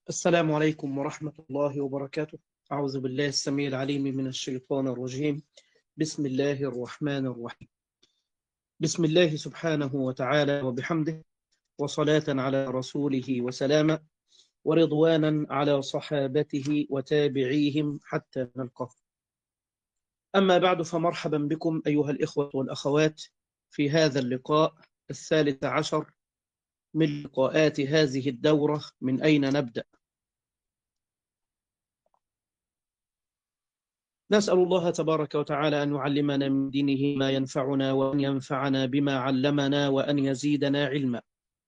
السلام عليكم ورحمة الله وبركاته. أعوذ بالله السميع العليم من الشيطان الرجيم. بسم الله الرحمن الرحيم. بسم الله سبحانه وتعالى وبحمده، وصلاة على رسوله وسلاما، ورضوانا على صحابته وتابعيهم حتى نلقاه. أما بعد، فمرحبا بكم أيها الإخوة والأخوات في هذا اللقاء الثالث عشر من لقاءات هذه الدورة. من أين نبدأ؟ نسأل الله تبارك وتعالى أن يعلمنا من دينه ما ينفعنا، وأن ينفعنا بما علمنا، وأن يزيدنا علما.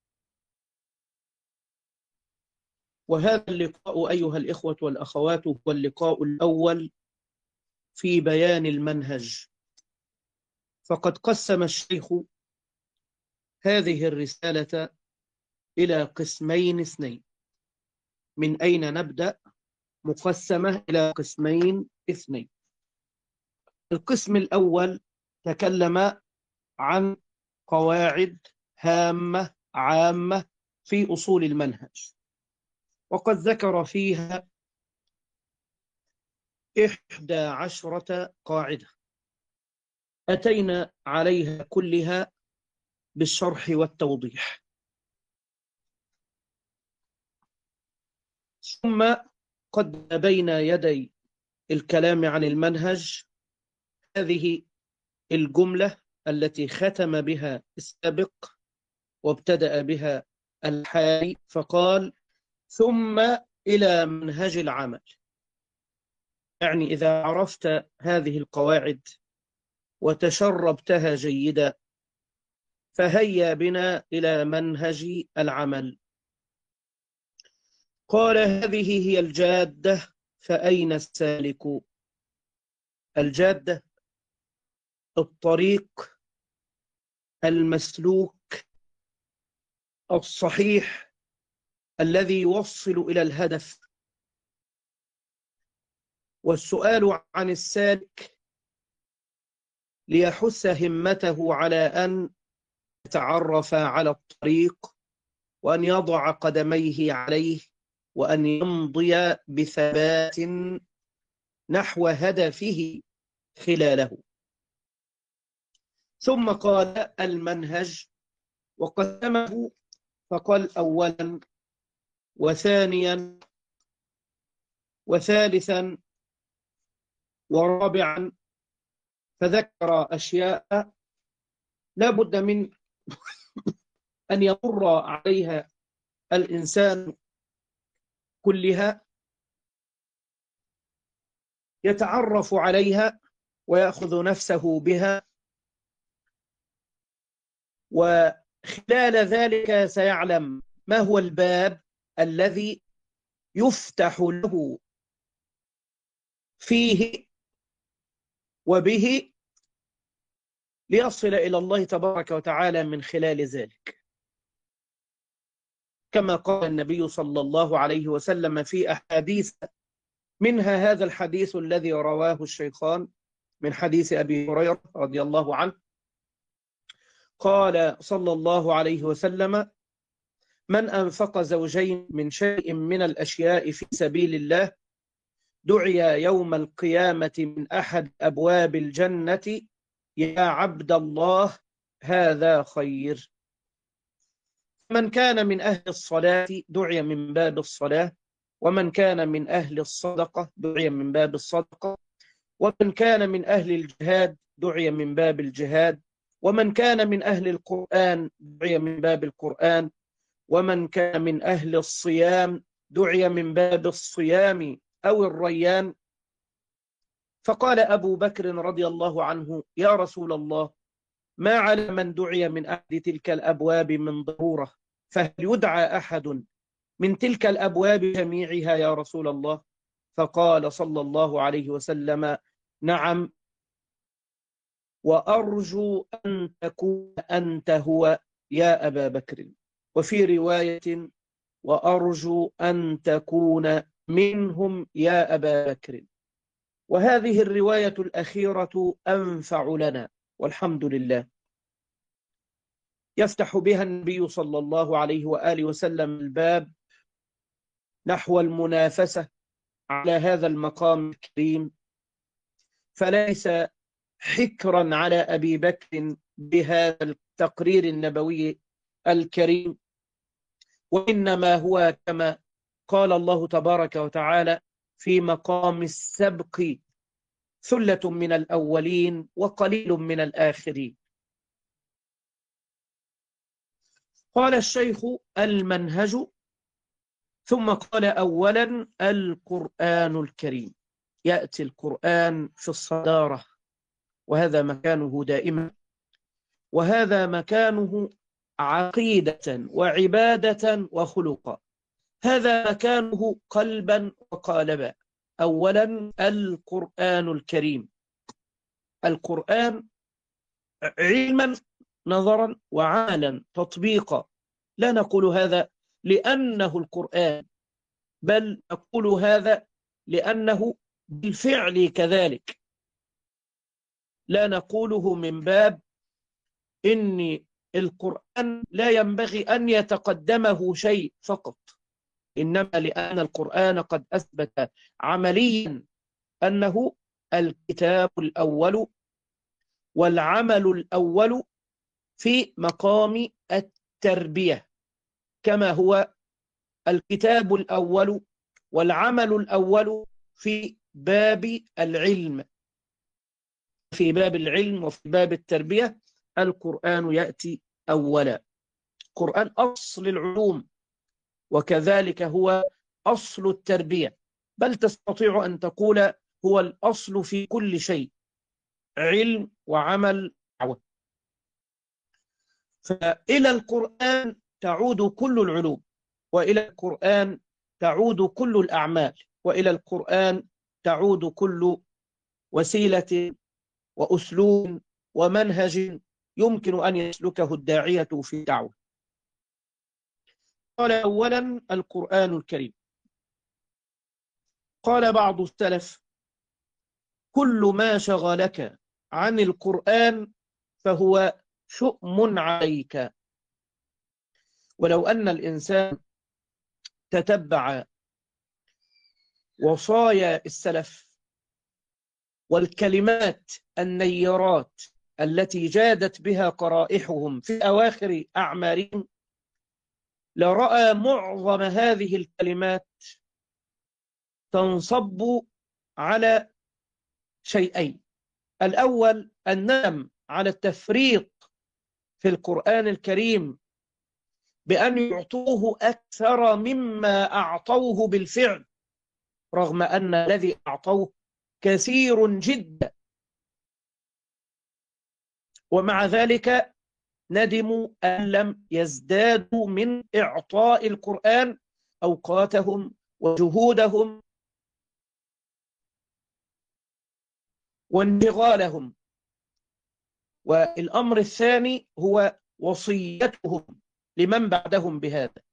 وهذا اللقاء أيها الإخوة والأخوات هو اللقاء الأول في بيان المنهج. فقد قسم الشيخ هذه الرسالة إلى قسمين اثنين. من أين نبدأ؟ مقسمة إلى قسمين اثنين. القسم الأول تكلم عن قواعد هامة عامة في أصول المنهج، وقد ذكر فيها 11 قاعدة أتينا عليها كلها بالشرح والتوضيح. ثم قد بين يدي الكلام عن المنهج هذه الجملة التي ختم بها السابق وابتدأ بها الحالي، فقال: ثم إلى منهج العمل. يعني إذا عرفت هذه القواعد وتشربتها جيدا، فهيا بنا إلى منهج العمل. قال: هذه هي الجادة، فأين السالك؟ الجادة الطريق المسلوك الصحيح الذي يوصل إلى الهدف. والسؤال عن السالك ليحث همته على أن يتعرف على الطريق، وأن يضع قدميه عليه، وأن يمضي بثبات نحو هدفه خلاله. ثم قال: المنهج، وقسمه فقال: أولا وثانيا وثالثا ورابعا، فذكر أشياء لا بد من أن يمر عليها الإنسان كلها، يتعرف عليها ويأخذ نفسه بها، وخلال ذلك سيعلم ما هو الباب الذي يفتح له فيه وبه ليصل إلى الله تبارك وتعالى من خلال ذلك، كما قال النبي صلى الله عليه وسلم في أحاديث، منها هذا الحديث الذي رواه الشيخان من حديث أبي هريرة رضي الله عنه. قال صلى الله عليه وسلم: من أنفق زوجين من شيء من الأشياء في سبيل الله دعي يوم القيامة من أحد أبواب الجنة: يا عبد الله هذا خير. من كان من أهل الصلاة دعي من باب الصلاة، ومن كان من أهل الصدقة دعي من باب الصدقة، ومن كان من أهل الجهاد دعي من باب الجهاد، ومن كان من أهل القرآن دعي من باب القرآن، ومن كان من أهل الصيام دعي من باب الصيام أو الريان. فقال أبو بكر رضي الله عنه: يا رسول الله، ما على من دعي من أحد تلك الأبواب من ضرورة، فهل يدعى أحد من تلك الأبواب جميعها يا رسول الله؟ فقال صلى الله عليه وسلم: نعم، وأرجو أن تكون أنت هو يا أبا بكر. وفي رواية: وأرجو أن تكون منهم يا أبا بكر. وهذه الرواية الأخيرة أنفع لنا والحمد لله. يفتح بها النبي صلى الله عليه وآله وسلم الباب نحو المنافسة على هذا المقام الكريم، فليس حكرا على أبي بكر بهذا التقرير النبوي الكريم، وإنما هو كما قال الله تبارك وتعالى في مقام السبق: ثلة من الأولين وقليل من الآخرين. قال الشيخ: المنهج. ثم قال: أولا القرآن الكريم. يأتي القرآن في الصدارة، وهذا مكانه دائما، وهذا مكانه عقيدة وعبادة وخلقا، هذا مكانه قلبا وقالبا. أولا القرآن الكريم، القرآن علما نظرا وعملا تطبيقا. لا نقول هذا لأنه القرآن، بل نقول هذا لأنه بالفعل كذلك. لا نقوله من باب إن القرآن لا ينبغي أن يتقدمه شيء فقط، إنما لأن القرآن قد أثبت عمليا أنه الكتاب الأول والعمل الأول في مقام التربية، كما هو الكتاب الأول والعمل الأول في باب العلم. في باب العلم وفي باب التربية القرآن يأتي أولا. القرآن أصل العلوم، وكذلك هو أصل التربية، بل تستطيع أن تقول هو الأصل في كل شيء، علم وعمل دعوة. فإلى القرآن تعود كل العلوم، وإلى القرآن تعود كل الأعمال، وإلى القرآن تعود كل وسيلة وأسلوب ومنهج يمكن أن يسلكه الداعية في دعوة. قال: أولا القرآن الكريم. قال بعض السلف: كل ما شغلك عن القرآن فهو شؤم عليك. ولو أن الإنسان تتبع وصايا السلف والكلمات النيرات التي جادت بها قرائحهم في أواخر أعمارهم، لرأى معظم هذه الكلمات تنصب على شيئين: الأول الندم على التفريط في القرآن الكريم بأن يعطوه أكثر مما أعطوه بالفعل، رغم أن الذي أعطوه كثير جدا، ومع ذلك ندموا أن لم يزدادوا من إعطاء القرآن أوقاتهم وجهودهم وانشغالهم. والأمر الثاني هو وصيتهم لمن بعدهم بهذا.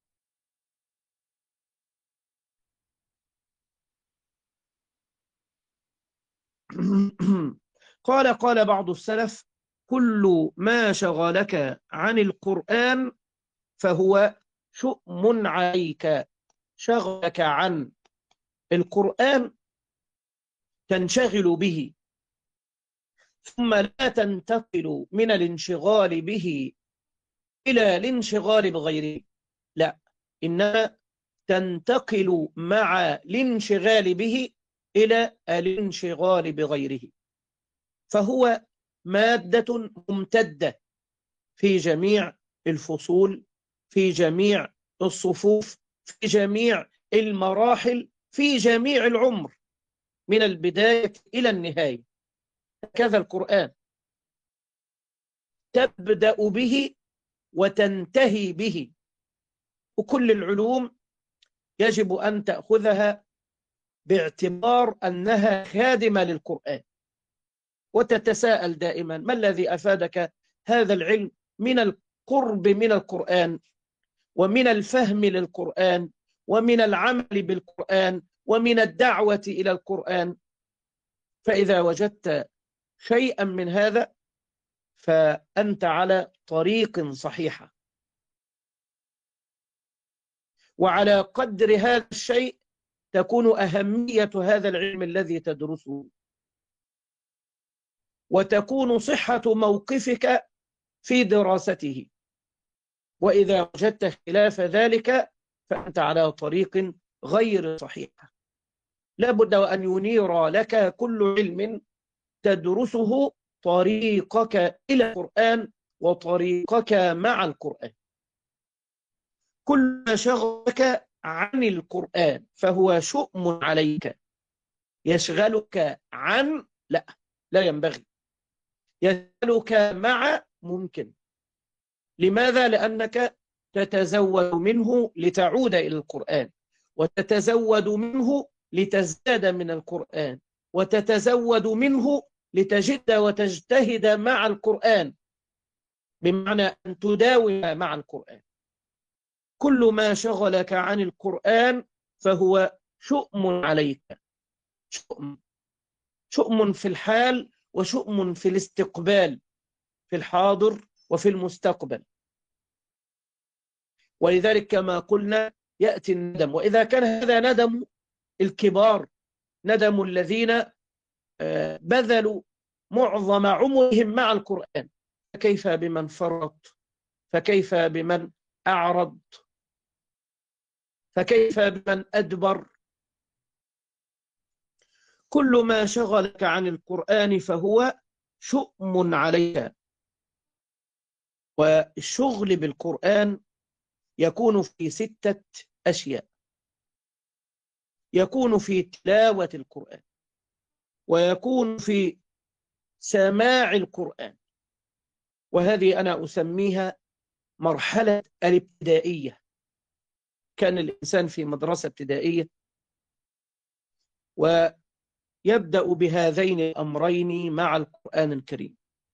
قال بعض السلف: كل ما شغلك عن القرآن فهو شؤم عليك. شغلك عن القرآن تنشغل به، ثم لا تنتقل من الانشغال به إلى الانشغال بغيره، لا، إنما تنتقل مع الانشغال به إلى الانشغال بغيره، فهو مادة ممتدة في جميع الفصول، في جميع الصفوف، في جميع المراحل، في جميع العمر، من البداية إلى النهاية. كذا القرآن تبدأ به وتنتهي به، وكل العلوم يجب أن تأخذها باعتبار أنها خادمة للقرآن، وتتساءل دائما: ما الذي أفادك هذا العلم من القرب من القرآن، ومن الفهم للقرآن، ومن العمل بالقرآن، ومن الدعوة إلى القرآن؟ فإذا وجدت شيئا من هذا فأنت على طريق صحيحة. وعلى قدر هذا الشيء تكون أهمية هذا العلم الذي تدرسه، وتكون صحة موقفك في دراسته. وإذا وجدت خلاف ذلك فأنت على طريق غير صحيح. لابد وأن ينير لك كل علم تدرسه طريقك إلى القرآن وطريقك مع القرآن. كل ما شغلك عن القرآن فهو شؤم عليك. يشغلك عن لا ينبغي. يشغلك مع ممكن. لماذا؟ لأنك تتزود منه لتعود إلى القرآن، وتتزود منه لتزداد من القرآن، وتتزود منه لتجد وتجتهد مع القرآن، بمعنى أن تداوم مع القرآن. كل ما شغلك عن القرآن فهو شؤم عليك. شؤم في الحال وشؤم في الاستقبال، في الحاضر وفي المستقبل. ولذلك كما قلنا يأتي الندم، وإذا كان هذا ندم الكبار، ندم الذين بذلوا معظم عمرهم مع القرآن، فكيف بمن فرط؟ فكيف بمن أعرض؟ فكيف بمن أدبر؟ كل ما شغلك عن القرآن فهو شؤم عليك. والشغل بالقرآن يكون في 6 أشياء. يكون في تلاوة القرآن، ويكون في سماع القرآن، وهذه أنا أسميها مرحلة الابتدائية. كان الإنسان في مدرسة ابتدائية ويبدأ بهذين الأمرين مع القرآن الكريم: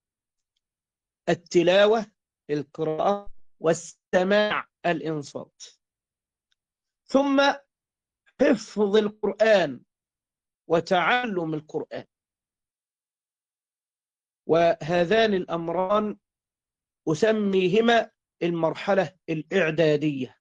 التلاوة القراءة، والسماع الإنصات، ثم حفظ القرآن وتعلم القرآن. وهذان الأمران أسميهما المرحلة الإعدادية.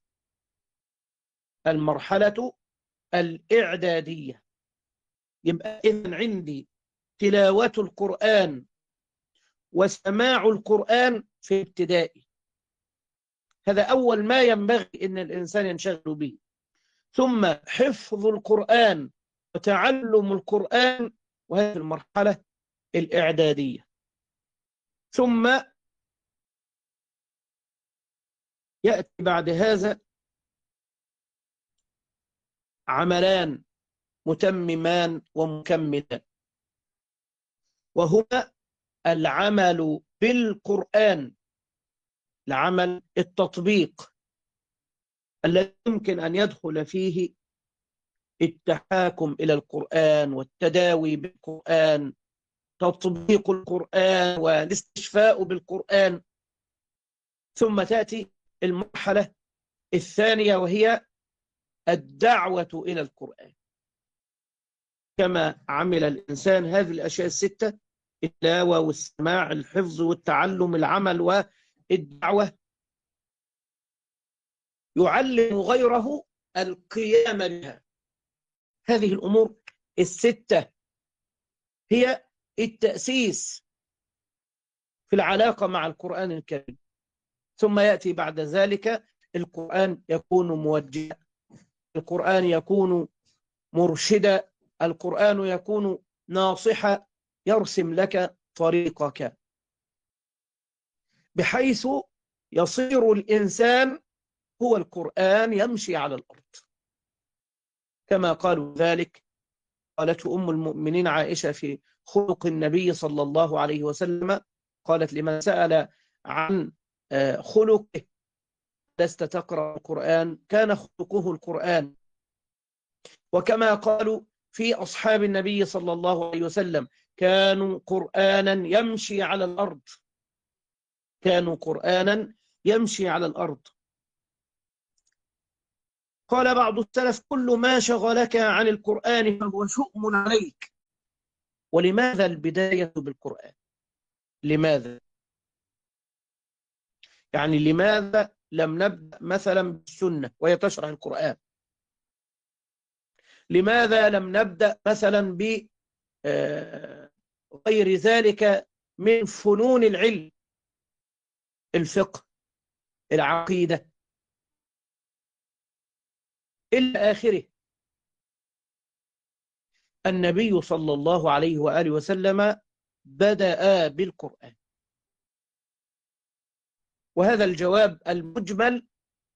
المرحلة الإعدادية. يبقى إذن عندي تلاوة القرآن وسماع القرآن في ابتدائي، هذا أول ما ينبغي أن الإنسان ينشغل به. ثم حفظ القرآن وتعلم القرآن، وهذه المرحلة الإعدادية. ثم يأتي بعد هذا عملان متممان ومكملان، وهما العمل بالقرآن، العمل التطبيق الذي يمكن أن يدخل فيه التحاكم إلى القرآن والتداوي بالقرآن، تطبيق القرآن والاستشفاء بالقرآن. ثم تأتي المرحلة الثانية وهي الدعوة إلى القرآن. كما عمل الإنسان هذه الأشياء 6: التلاوة والسماع، الحفظ والتعلم، العمل والدعوة، يعلم غيره القيام بها. هذه الأمور 6 هي التأسيس في العلاقة مع القرآن الكريم. ثم يأتي بعد ذلك القرآن يكون موجها، القرآن يكون مرشدا، القرآن يكون ناصحا، يرسم لك طريقك، بحيث يصير الإنسان هو القرآن يمشي على الأرض. كما قالوا ذلك، قالته أم المؤمنين عائشة في خلق النبي صلى الله عليه وسلم، قالت لمن سأل عن خلقه: لست تقرأ القرآن؟ كان خلقه القرآن. وكما قالوا في أصحاب النبي صلى الله عليه وسلم: كانوا قرآنا يمشي على الأرض. كانوا قرآنا يمشي على الأرض. قال بعض السلف: كل ما شغلك عن القرآن فهو شؤم عليك. ولماذا البداية بالقرآن؟ لماذا؟ يعني لماذا لم نبدأ مثلا بالسنة وهي تشرح القرآن؟ لماذا لم نبدأ مثلا بغير ذلك من فنون العلم، الفقه، العقيدة إلى آخره؟ النبي صلى الله عليه وآله وسلم بدأ بالقرآن، وهذا الجواب المجمل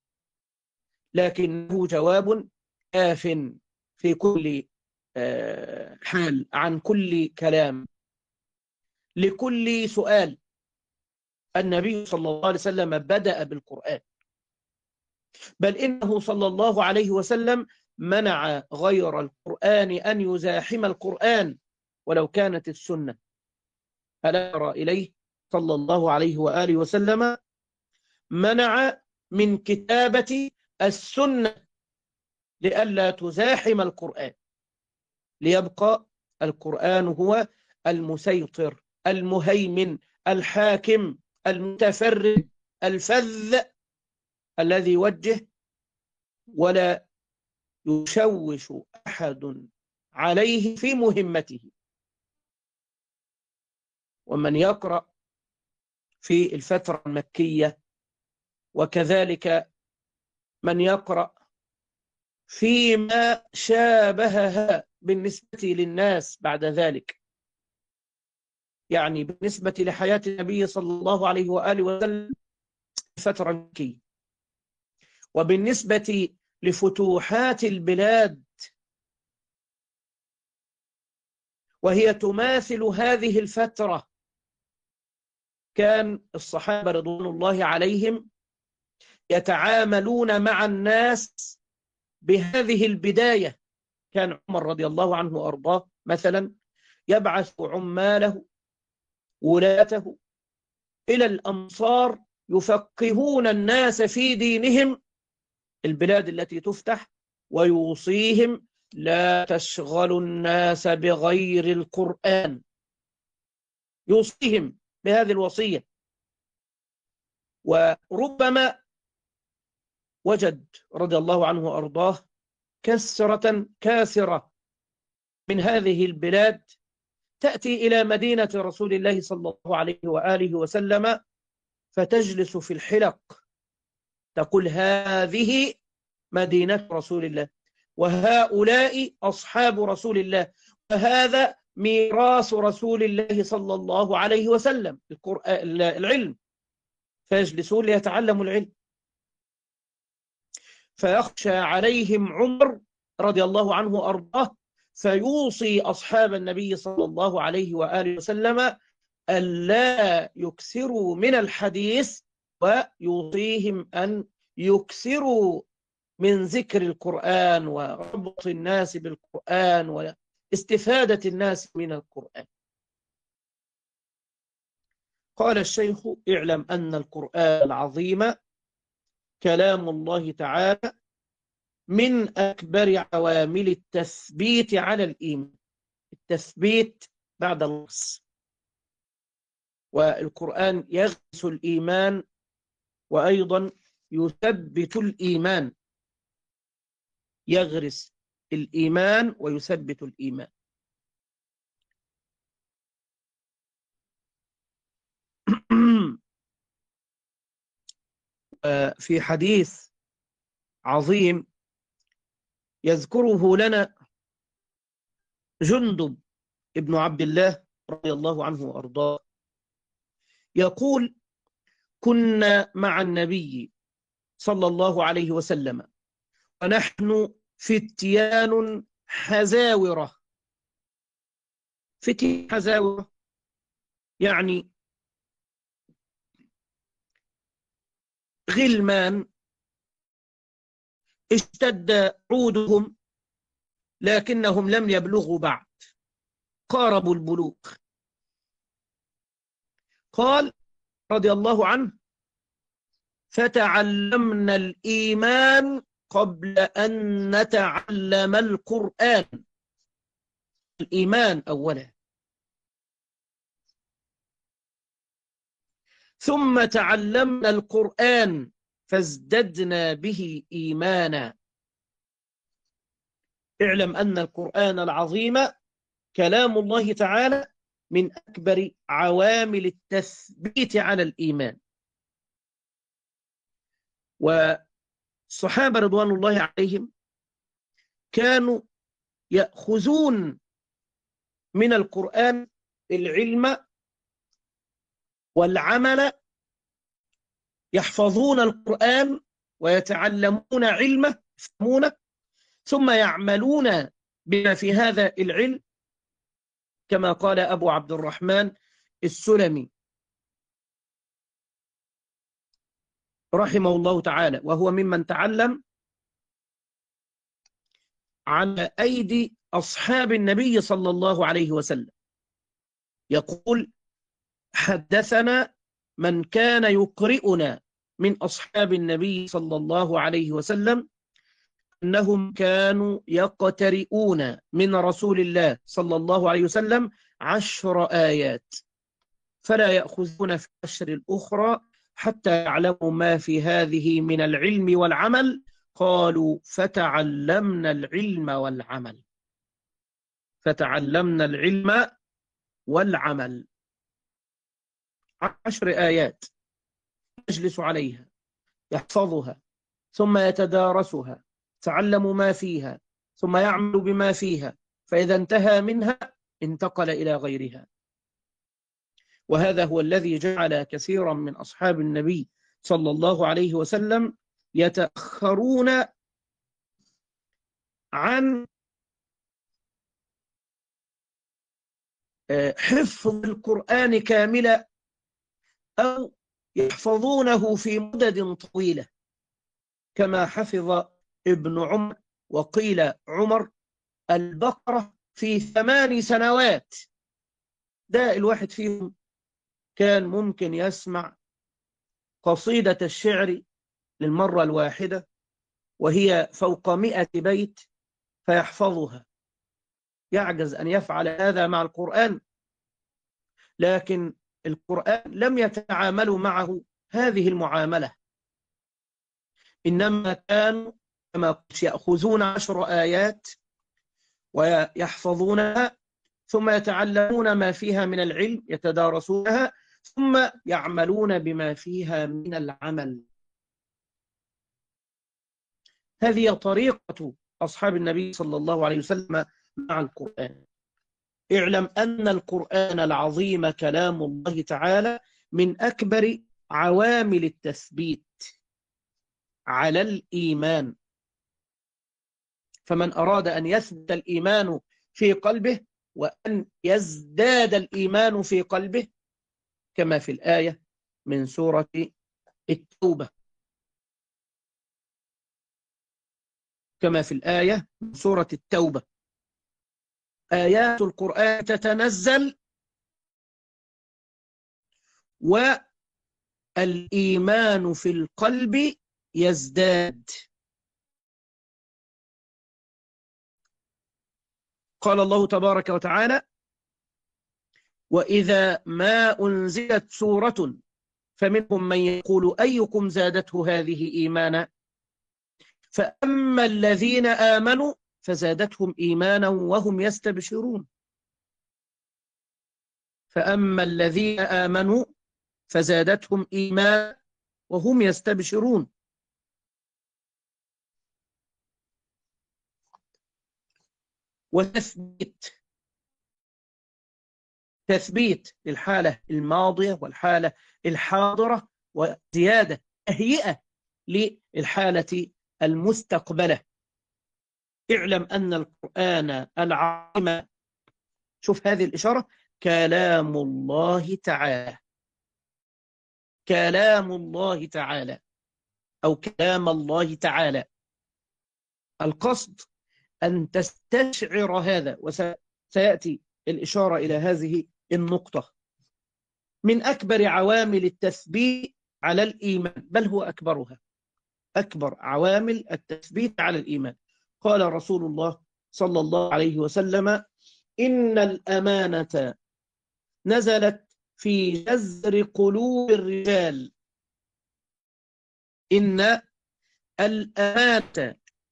لكنه جواب كاف في كل حال عن كل كلام لكل سؤال. النبي صلى الله عليه وسلم بدأ بالقرآن، بل إنه صلى الله عليه وسلم منع غير القرآن أن يزاحم القرآن ولو كانت السنة. ألا يرى إليه صلى الله عليه وآله وسلم منع من كتابة السنة لئلا تزاحم القرآن، ليبقى القرآن هو المسيطر المهيمن الحاكم المتفرد الفذ الذي يوجه ولا يشوش أحد عليه في مهمته. ومن يقرأ في الفترة المكية وكذلك من يقرأ فيما شابهها بالنسبة للناس بعد ذلك، يعني بالنسبة لحياة النبي صلى الله عليه وآله وسلم الفترة المكية، وبالنسبة لفتوحات البلاد وهي تماثل هذه الفترة، كان الصحابة رضوان الله عليهم يتعاملون مع الناس بهذه البداية. كان عمر رضي الله عنه وأرضاه مثلا يبعث عماله ولاته إلى الأمصار يفقهون الناس في دينهم، البلاد التي تفتح، ويوصيهم لا تشغلوا الناس بغير القرآن، يوصيهم بهذه الوصية. وربما وجد رضي الله عنه وأرضاه كاسرة من هذه البلاد تأتي إلى مدينة رسول الله صلى الله عليه وآله وسلم فتجلس في الحلق تقول هذه مدينة رسول الله، وهؤلاء أصحاب رسول الله، وهذا ميراث رسول الله صلى الله عليه وسلم العلم، فيجلسون ليتعلموا العلم. فيخشى عليهم عمر رضي الله عنه وأرضاه فيوصي أصحاب النبي صلى الله عليه وآله وسلم ألا يكثروا من الحديث، ويوصيهم أن يكثروا من ذكر القرآن وربط الناس بالقرآن واستفادة الناس من القرآن. قال الشيخ اعلم أن القرآن العظيم كلام الله تعالى من أكبر عوامل التثبيت على الإيمان، التثبيت بعد النص، والقرآن يغرس الإيمان وأيضا يثبت الإيمان، يغرس الإيمان ويثبت الإيمان. في حديث عظيم يذكره لنا جندب ابن عبد الله رضي الله عنه وأرضاه، يقول كنا مع النبي صلى الله عليه وسلم ونحن فتيان حزاورة. فتيان حزاورة يعني غلمان اشتد عودهم لكنهم لم يبلغوا بعد، قاربوا البلوغ. قال رضي الله عنه فتعلمنا الإيمان قبل أن نتعلم القرآن، الإيمان أولا، ثم تعلمنا القرآن فازددنا به إيمانا. اعلم أن القرآن العظيم كلام الله تعالى من أكبر عوامل التثبيت على الإيمان. والصحابة رضوان الله عليهم كانوا يأخذون من القرآن العلم والعمل، يحفظون القرآن ويتعلمون علمه، يفهمونه، ثم يعملون بما في هذا العلم، كما قال أبو عبد الرحمن السلمي رحمه الله تعالى، وهو ممن تعلم على أيدي أصحاب النبي صلى الله عليه وسلم. يقول: حدثنا من كان يقرئنا من أصحاب النبي صلى الله عليه وسلم أنهم كانوا يقترئون من رسول الله صلى الله عليه وسلم 10 آيات، فلا يأخذون في 10 الأخرى حتى يعلموا ما في هذه من العلم والعمل. قالوا: فتعلمنا العلم والعمل. فتعلمنا العلم والعمل. 10 آيات يجلس عليها، يحفظها، ثم يتدارسها، تعلم ما فيها، ثم يعمل بما فيها، فإذا انتهى منها انتقل إلى غيرها. وهذا هو الذي جعل كثيرا من أصحاب النبي صلى الله عليه وسلم يتأخرون عن حفظ القرآن كاملا، أو يحفظونه في مدد طويلة، كما حفظ ابن عمر وقيل عمر البقرة في 8 سنوات. ده الواحد فيهم كان ممكن يسمع قصيدة الشعر للمرة الواحدة وهي فوق 100 بيت فيحفظها. يعجز أن يفعل هذا مع القرآن، لكن القرآن لم يتعاملوا معه هذه المعاملة، إنما كانوا كما قلت يأخذون 10 آيات ويحفظونها، ثم يتعلمون ما فيها من العلم، يتدارسونها، ثم يعملون بما فيها من العمل. هذه طريقة أصحاب النبي صلى الله عليه وسلم مع القرآن. اعلم أن القرآن العظيم كلام الله تعالى من أكبر عوامل التثبيت على الإيمان. فمن أراد أن يثبت الإيمان في قلبه وأن يزداد الإيمان في قلبه، كما في الآية من سورة التوبة، كما في الآية من سورة التوبة: آيات القرآن تتنزل والإيمان في القلب يزداد. قال الله تبارك وتعالى: وإذا ما أنزلت سورة فمنهم من يقول أيكم زادته هذه إيمانا، فأما الذين آمنوا فزادتهم إيمانا وهم يستبشرون. فأما الذين آمنوا فزادتهم إيمانا وهم يستبشرون. تثبيت للحالة الماضية والحالة الحاضرة، وزيادة تهيئة للحالة المستقبلة. اعلم أن القرآن العظيم، شوف هذه الإشارة، كلام الله تعالى. كلام الله تعالى أو كلام الله تعالى. القصد أن تستشعر هذا، وسيأتي الإشارة إلى هذه النقطة. من أكبر عوامل التثبيت على الإيمان، بل هو أكبرها، أكبر عوامل التثبيت على الإيمان. قال رسول الله صلى الله عليه وسلم: إن الأمانة نزلت في جذر قلوب الرجال إن الأمانة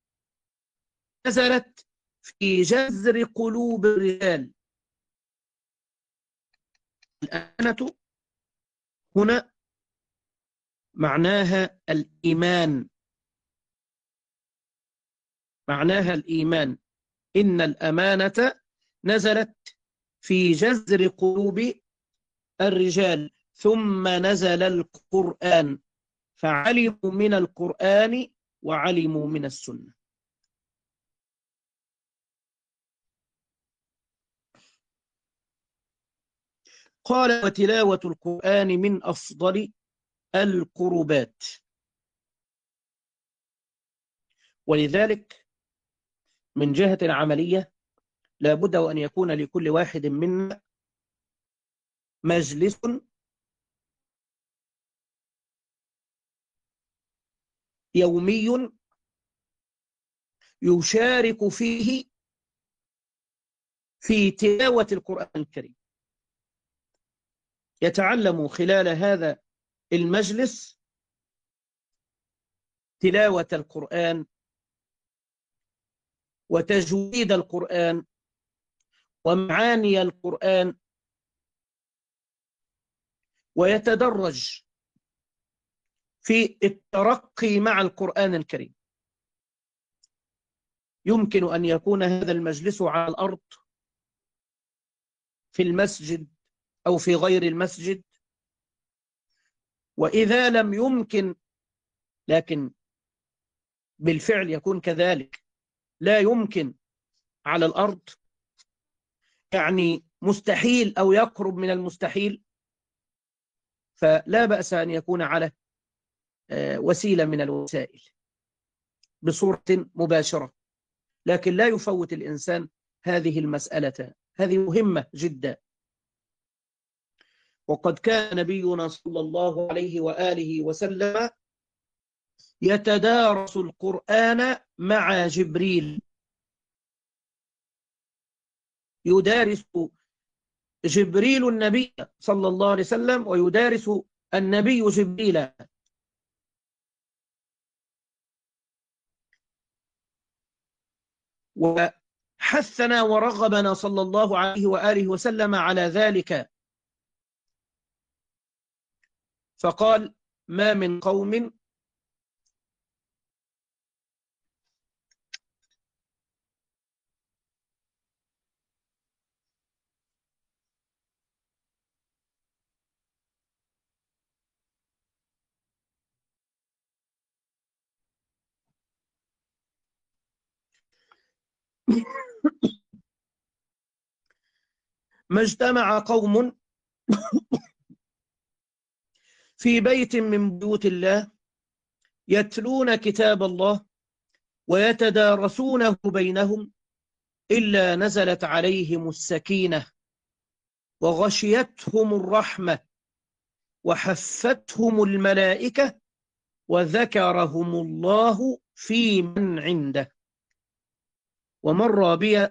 نزلت في جذر قلوب الرجال. الأمانة هنا معناها الإيمان، معناها الإيمان. إن الأمانة نزلت في جذر قلوب الرجال، ثم نزل القرآن فعلموا من القرآن وعلموا من السنة. قال: وتلاوة القرآن من أفضل القربات. ولذلك من جهة العملية لا بد وأن يكون لكل واحد منا مجلس يومي يشارك فيه في تلاوة القرآن الكريم، يتعلم خلال هذا المجلس تلاوة القرآن وتجويد القرآن ومعاني القرآن، ويتدرج في الترقي مع القرآن الكريم. يمكن أن يكون هذا المجلس على الأرض، في المسجد أو في غير المسجد، وإذا لم يمكن، لكن بالفعل يكون كذلك، لا يمكن على الأرض، يعني مستحيل أو يقرب من المستحيل، فلا بأس أن يكون على وسيلة من الوسائل بصورة مباشرة، لكن لا يفوت الإنسان هذه المسألة، هذه مهمة جدا. وقد كان نبينا صلى الله عليه وآله وسلم يتدارس القرآن مع جبريل، يدارس جبريل النبي صلى الله عليه وسلم ويدارس النبي جبريل. وحثنا ورغبنا صلى الله عليه وآله وسلم على ذلك، فقال: ما من قوم ما اجتمع قوم في بيت من بيوت الله يتلون كتاب الله ويتدارسونه بينهم إلا نزلت عليهم السكينة وغشيتهم الرحمة وحفتهم الملائكة وذكرهم الله في من عنده. ومر بي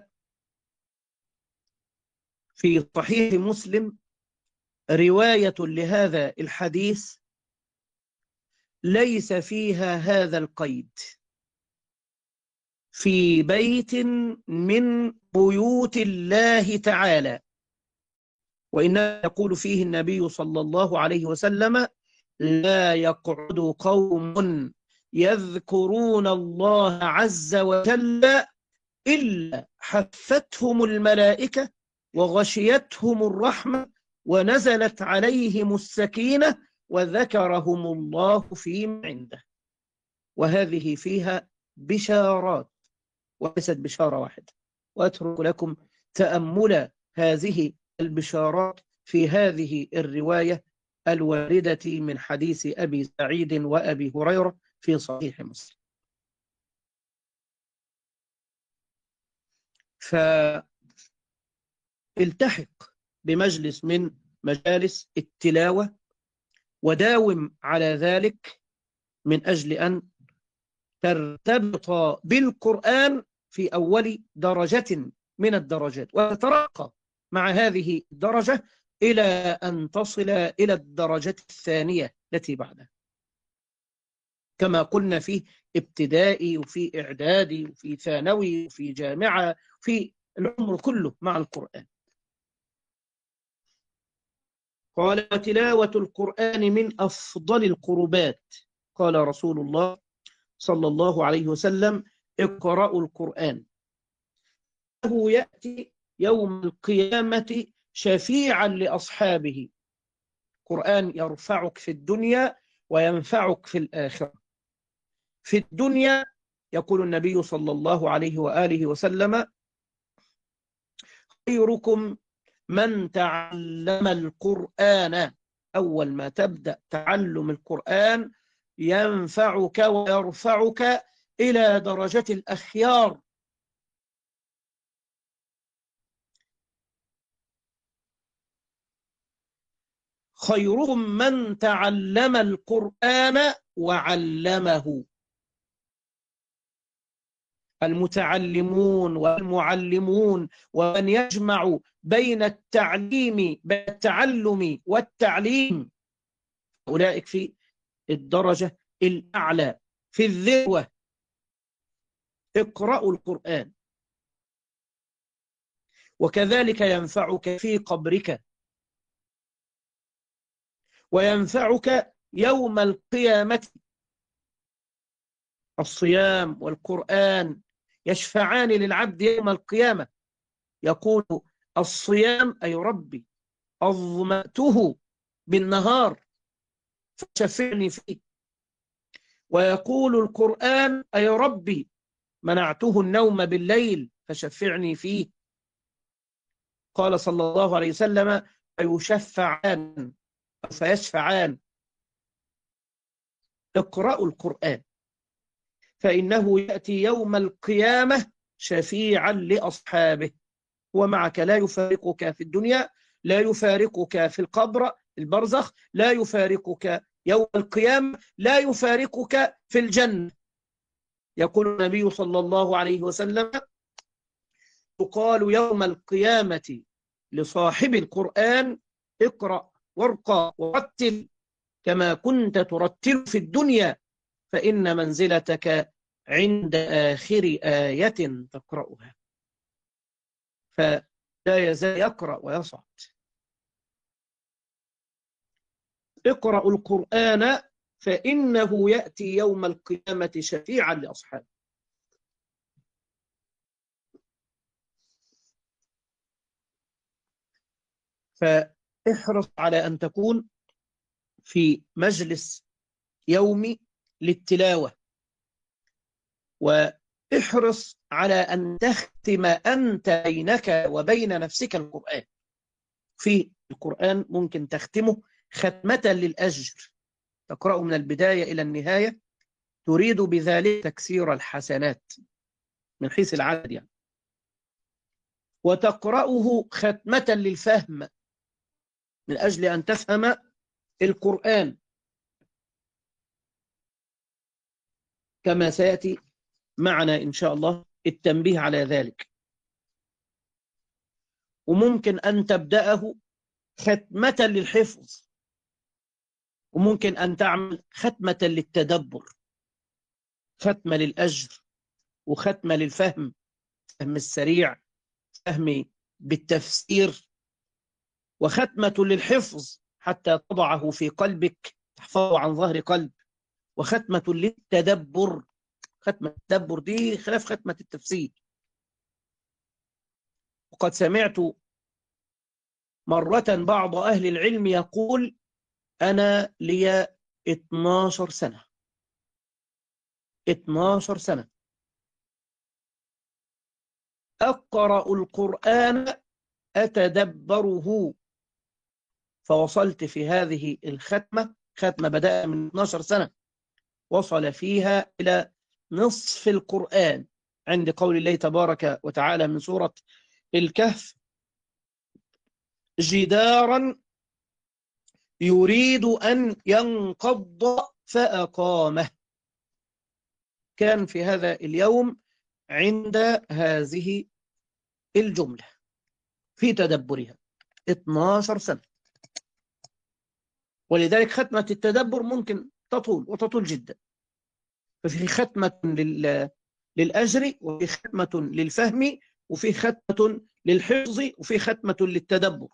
في صحيح مسلم رواية لهذا الحديث ليس فيها هذا القيد: في بيت من بيوت الله تعالى، وإنما يقول فيه النبي صلى الله عليه وسلم: لا يقعد قوم يذكرون الله عز وجل إلا حفتهم الملائكة وغشيتهم الرحمة ونزلت عليهم السكينة وذكرهم الله فيما عنده. وهذه فيها بشارات وليست بشارة واحدة، وأترك لكم تأمل هذه البشارات في هذه الرواية الواردة من حديث أبي سعيد وأبي هريرة في صحيح مسلم. فالتحق بمجلس من مجالس التلاوة وداوم على ذلك من أجل أن ترتبط بالقرآن في أول درجة من الدرجات، وتترقى مع هذه الدرجة إلى أن تصل إلى الدرجة الثانية التي بعدها. كما قلنا في ابتدائي وفي إعدادي وفي ثانوي وفي جامعة، في العمر كله مع القرآن. قال: وتلاوة القرآن من أفضل القربات. قال رسول الله صلى الله عليه وسلم: اقرأوا القرآن، إنه يأتي يوم القيامة شفيعا لأصحابه. القرآن يرفعك في الدنيا وينفعك في الآخرة. في الدنيا يقول النبي صلى الله عليه وآله وسلم: خيركم من تعلم القرآن. أول ما تبدأ تعلم القرآن ينفعك ويرفعك إلى درجة الأخيار. خيرهم من تعلم القرآن وعلمه. المتعلمون والمعلمون ومن يجمع بين التعلم والتعليم، أولئك في الدرجة الأعلى، في الذروة. اقرأوا القرآن. وكذلك ينفعك في قبرك، وينفعك يوم القيامة. الصيام والقرآن يشفعان للعبد يوم القيامة. يقول الصيام: أي ربي أظمأته بالنهار فشفعني فيه. ويقول القرآن: أي ربي منعته النوم بالليل فشفعني فيه. قال صلى الله عليه وسلم: فيشفعان أو فيشفعان. اقرأوا القرآن، فإنه يأتي يوم القيامة شفيعا لأصحابه. ومعك، لا يفارقك في الدنيا، لا يفارقك في القبر البرزخ، لا يفارقك يوم القيامة، لا يفارقك في الجنة. يقول النبي صلى الله عليه وسلم: يقال يوم القيامة لصاحب القرآن: اقرأ وارقى ورتل كما كنت ترتل في الدنيا، فإن منزلتك عند آخر آية تقرأها. فلا يزال يقرأ ويصعد. اقرأوا القرآن فإنه يأتي يوم القيامة شفيعا لأصحابه. فاحرص على أن تكون في مجلس يومي للتلاوة، واحرص على أن تختم أنت بينك وبين نفسك القرآن. في القرآن ممكن تختمه ختمة للأجر، تقرأه من البداية إلى النهاية، تريد بذلك تكسير الحسنات من حيث العدد يعني. وتقرأه ختمة للفهم من أجل أن تفهم القرآن، كما سيأتي معنا إن شاء الله التنبيه على ذلك. وممكن أن تبدأه ختمة للحفظ، وممكن أن تعمل ختمة للتدبر، ختمة للأجر، وختمة للفهم، فهم السريع، فهم بالتفسير، وختمة للحفظ حتى تضعه في قلبك، تحفظه عن ظهر قلب، وختمة للتدبر. ختمة التدبر دي خلاف ختمة التفسير. وقد سمعت مرة بعض أهل العلم يقول: أنا لي 12 سنة، 12 سنة أقرأ القرآن أتدبره، فوصلت في هذه الختمة، ختمة بدأ من 12 سنة، وصل فيها إلى نصف القرآن، عند قول الله تبارك وتعالى من سورة الكهف: جدارا يريد أن ينقض فأقامه. كان في هذا اليوم عند هذه الجملة في تدبرها 12 سنة. ولذلك ختمة التدبر ممكن تطول وتطول جدا. ففي ختمة للأجر، وفي ختمة للفهم، وفي ختمة للحفظ، وفي ختمة للتدبر.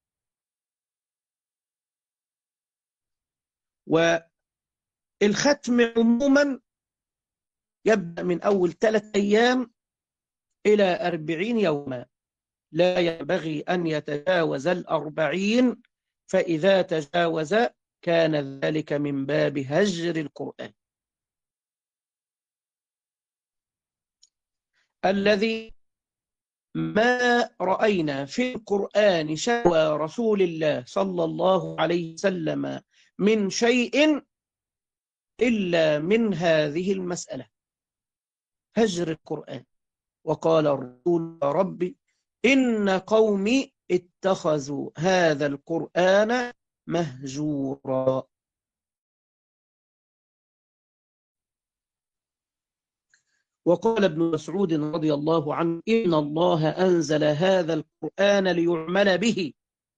والختم عموما يبدأ من أول 3 أيام إلى 40 يوما، لا ينبغي أن يتجاوز 40، فإذا تجاوز كان ذلك من باب هجر القرآن. الذي ما رأينا في القرآن شكوى رسول الله صلى الله عليه وسلم من شيء إلا من هذه المسألة، هجر القرآن. وقال الرسول يا ربي إن قومي اتخذوا هذا القرآن مهجورا. وقال ابن مسعود رضي الله عنه إن الله أنزل هذا القرآن ليعمل به،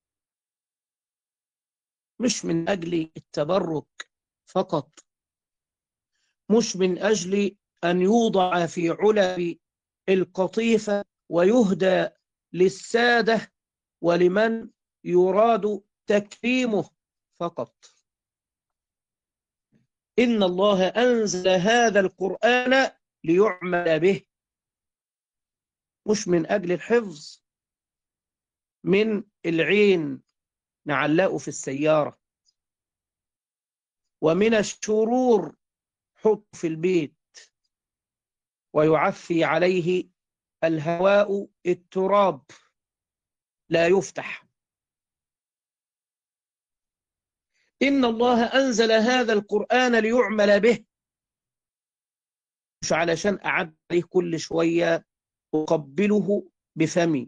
مش من أجل التبرك فقط، مش من أجل أن يوضع في علب القطيفة ويهدى للسادة ولمن يراد تكريمه فقط. إن الله أنزل هذا القرآن ليعمل به، مش من أجل الحفظ من العين نعلقه في السيارة، ومن الشرور حط في البيت ويعفي عليه الهواء التراب لا يفتح. إن الله أنزل هذا القرآن ليعمل به، مش علشان أعد عليه كل شوية أقبله بفمي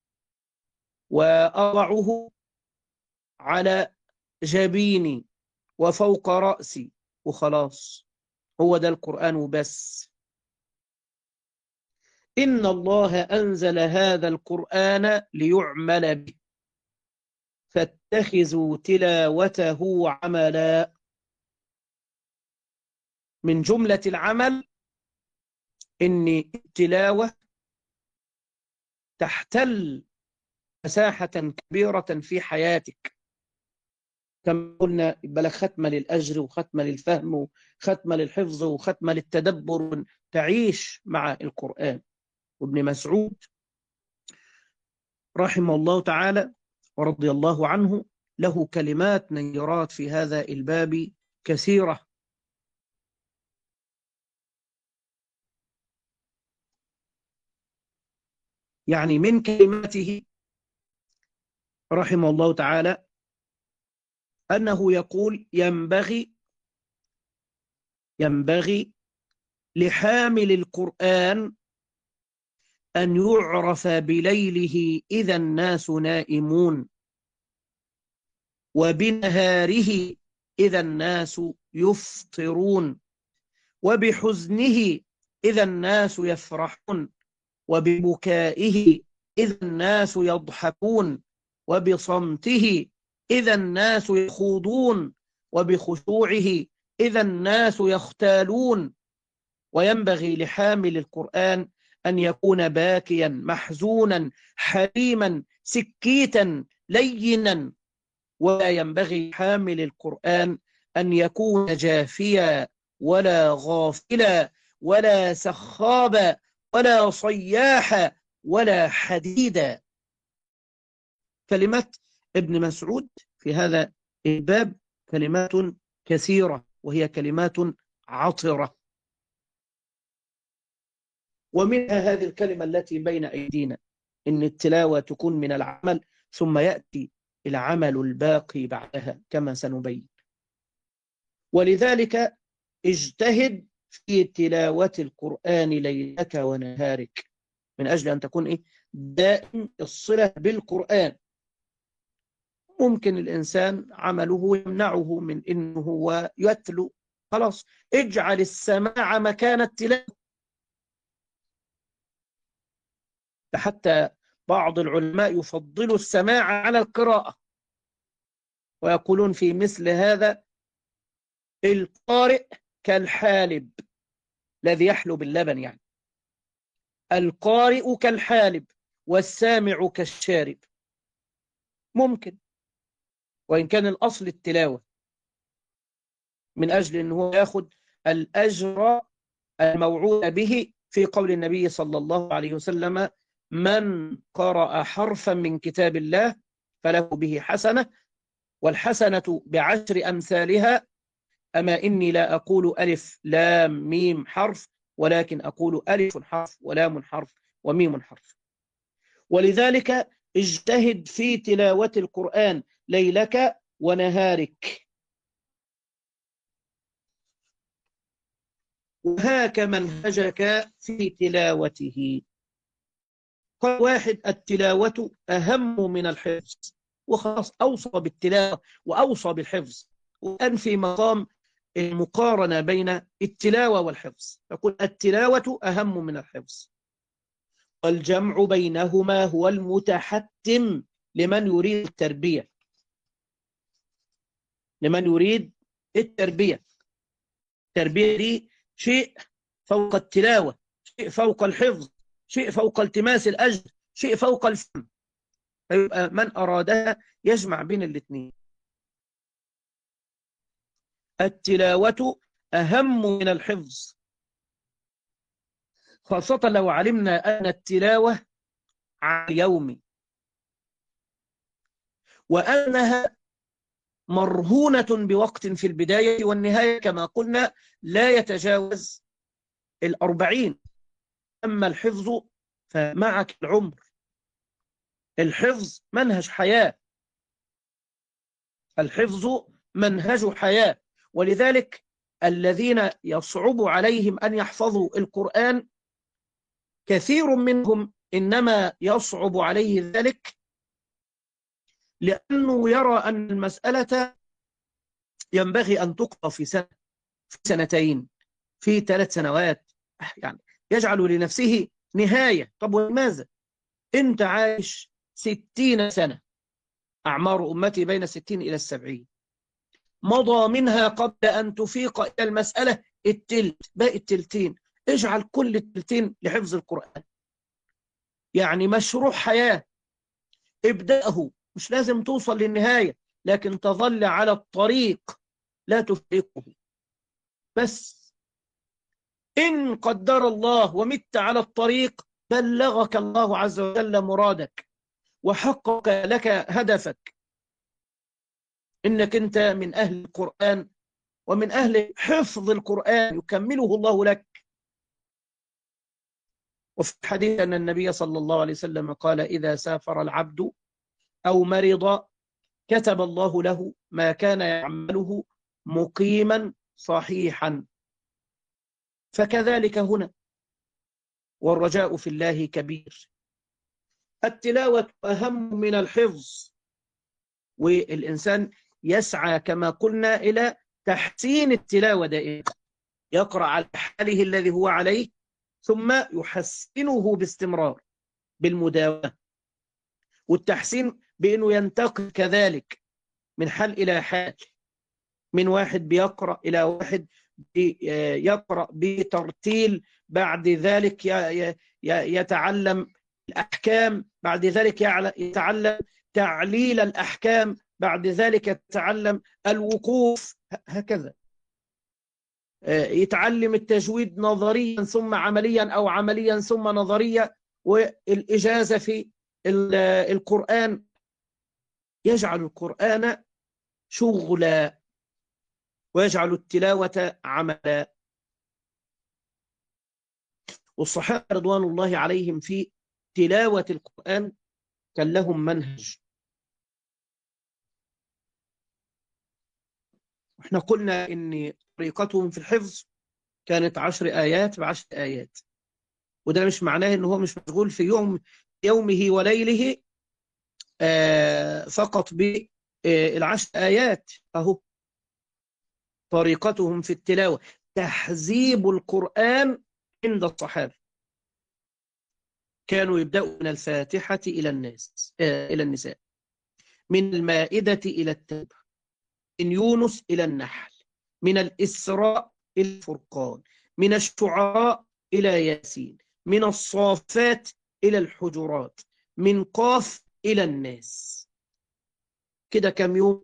وأضعه على جبيني وفوق رأسي وخلاص، هو ده القرآن وبس. إن الله أنزل هذا القرآن ليعمل به فاتخذوا تلاوته عملا. من جملة العمل إن التلاوة تحتل مساحة كبيرة في حياتك، كما قلنا بلا ختمة للأجر وختمة للفهم وختمة للحفظ وختمة للتدبر، تعيش مع القرآن. وابن مسعود رحمه الله تعالى ورضي الله عنه له كلمات نيرات في هذا الباب كثيرة. يعني من كلماته رحمه الله تعالى أنه يقول ينبغي لحامل القرآن أن يعرف بليله إذا الناس نائمون، وبنهاره إذا الناس يفطرون، وبحزنه إذا الناس يفرحون، وببكائه إذا الناس يضحكون، وبصمته إذا الناس يخوضون، وبخشوعه إذا الناس يختالون. وينبغي لحامل القرآن أن يكون باكيا محزونا حليما سكيتا لينا، ولا ينبغي حامل القرآن أن يكون جافيا ولا غافلا ولا سخابا ولا صياحا ولا حديدا. كلمات ابن مسعود في هذا الباب كلمات كثيرة، وهي كلمات عطرة. ومنها هذه الكلمة التي بين أيدينا، إن التلاوة تكون من العمل ثم يأتي العمل الباقي بعدها كما سنبين. ولذلك اجتهد في تلاوة القرآن ليلك ونهارك، من أجل أن تكون دائم الصلة بالقرآن. ممكن الإنسان عمله يمنعه من إنه هو يتلو، خلاص اجعل السماع مكان التلاوة. حتى بعض العلماء يفضلوا السماع على القراءة، ويقولون في مثل هذا القارئ كالحالب، الذي يحلو باللبن يعني. القارئ كالحالب والسامع كالشارب، ممكن، وإن كان الأصل التلاوة، من أجل أنه يأخذ الأجر الموعود به في قول النبي صلى الله عليه وسلم: من قرأ حرفا من كتاب الله فله به حسنة، والحسنة بعشر أمثالها. أما إني لا أقول ألف لام ميم حرف، ولكن أقول ألف حرف ولام حرف وميم حرف. ولذلك اجتهد في تلاوة القرآن ليلك ونهارك، وهاك منهجك في تلاوته. قال واحد: التلاوة أهم من الحفظ، وخلاص أوصى بالتلاوة وأوصى بالحفظ، وأن في مقام المقارنة بين التلاوة والحفظ يقول: التلاوة أهم من الحفظ، والجمع بينهما هو المتحتم لمن يريد التربية. لمن يريد التربية، التربية دي شيء فوق التلاوة، شيء فوق الحفظ، شيء فوق التماس الأجر، شيء فوق الفهم. فيبقى من أرادها يجمع بين الاثنين. التلاوة أهم من الحفظ، خاصة لو علمنا أن التلاوة عن يومي، وأنها مرهونة بوقت في البداية والنهاية كما قلنا لا يتجاوز 40. أما الحفظ فمعك العمر. الحفظ منهج حياة، الحفظ منهج حياة. ولذلك الذين يصعب عليهم أن يحفظوا القرآن كثير منهم إنما يصعب عليه ذلك لأنه يرى أن المسألة ينبغي أن تقرأ في سنة، في سنتين، في 3 سنوات، يعني يجعل لنفسه نهاية. طب ولماذا؟ أنت عايش 60 سنة، أعمار أمتي بين 60 إلى 70، مضى منها قبل أن تفيق إلى المسألة التلت، باقي التلتين. اجعل كل التلتين لحفظ القرآن، يعني مشروع حياة. ابدأه، مش لازم توصل للنهاية، لكن تظل على الطريق لا تفرقه. بس إن قدر الله ومت على الطريق بلغك الله عز وجل مرادك وحقق لك هدفك، إنك أنت من أهل القرآن ومن أهل حفظ القرآن يكمله الله لك. وفي الحديث أن النبي صلى الله عليه وسلم قال: إذا سافر العبد أو مرض كتب الله له ما كان يعمله مقيما صحيحا. فكذلك هنا، والرجاء في الله كبير. التلاوة أهم من الحفظ، والإنسان يسعى كما قلنا إلى تحسين التلاوة دائما، يقرأ على حاله الذي هو عليه ثم يحسنه باستمرار بالمداومة، والتحسين بأنه ينتقل كذلك من حال إلى حال، من واحد بيقرأ إلى واحد يقرأ بترتيل، بعد ذلك يتعلم الأحكام، بعد ذلك يتعلم تعليل الأحكام، بعد ذلك يتعلم الوقوف، هكذا يتعلم التجويد نظريا ثم عمليا أو عمليا ثم نظريا، والإجازة في القرآن. يجعل القرآن شغلا ويجعل التلاوة عملا. والصحابة رضوان الله عليهم في تلاوة القرآن كان لهم منهج. احنا قلنا ان طريقتهم في الحفظ كانت 10 آيات ب10 آيات، وده مش معناه ان هو مش مشغول في يومه وليله فقط ب10 آيات. اهو طريقتهم في التلاوة تحزيب القرآن عند الصحابة. كانوا يبدأوا من الفاتحة إلى النساء، من المائدة إلى التوبة، من يونس إلى النحل، من الإسراء إلى الفرقان، من الشعراء إلى ياسين، من الصافات إلى الحجرات، من قاف إلى الناس. كده كم يوم؟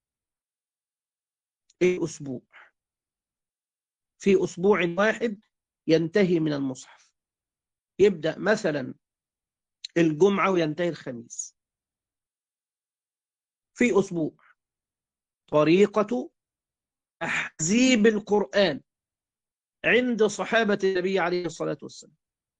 أسبوع. في أسبوع واحد ينتهي من المصحف، يبدأ مثلا الجمعة وينتهي الخميس. في أسبوع. طريقة تحزيب القرآن عند صحابة النبي عليه الصلاة والسلام.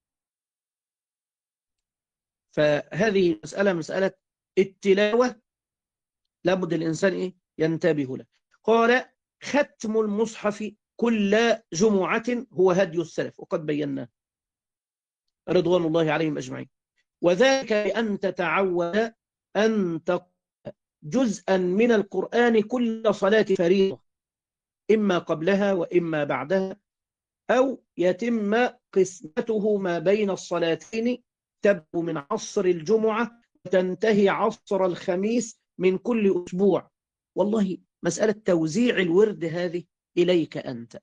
فهذه مسألة التلاوة لابد الإنسان ينتبه له. قال: ختم المصحف كل جمعة هو هدي السلف، وقد بيناه رضوان الله عليهم أجمعين. وذلك بأن تتعود أن تقرأ جزءا من القرآن كل صلاة فريضة، إما قبلها وإما بعدها، أو يتم قسمته ما بين الصلاتين، تبدأ من عصر الجمعة وتنتهي عصر الخميس من كل أسبوع. والله مسألة توزيع الورد هذه إليك أنت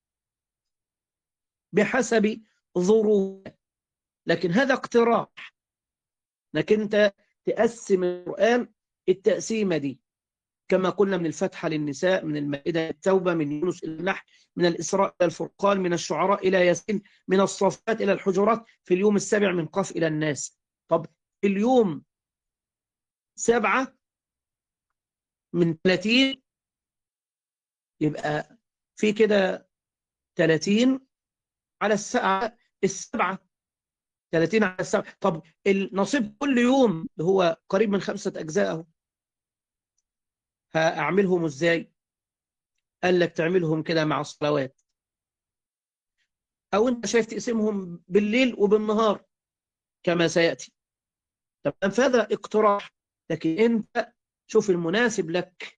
بحسب ظروفك، لكن هذا اقتراح انك انت تقسم القرآن التقسيمة دي، كما قلنا: من الفتحة للنساء، من المائدة للتوبة، من يونس إلى النحل، من الإسراء إلى الفرقان، من الشعراء إلى ياسين، من الصافات إلى الحجرات، في اليوم السابع من قاف إلى الناس. طب اليوم 7 من 30، يبقى في كده 30 على الساعة السبعة، 30 على السبعة. طب النصيب كل يوم هو قريب من 5 أجزاء اهو، هأعملهم إزاي؟ قال لك تعملهم كده مع الصلوات، أو أنت شايف تقسمهم بالليل وبالنهار كما سيأتي. طب فهذا اقتراح، لكن أنت شوف المناسب لك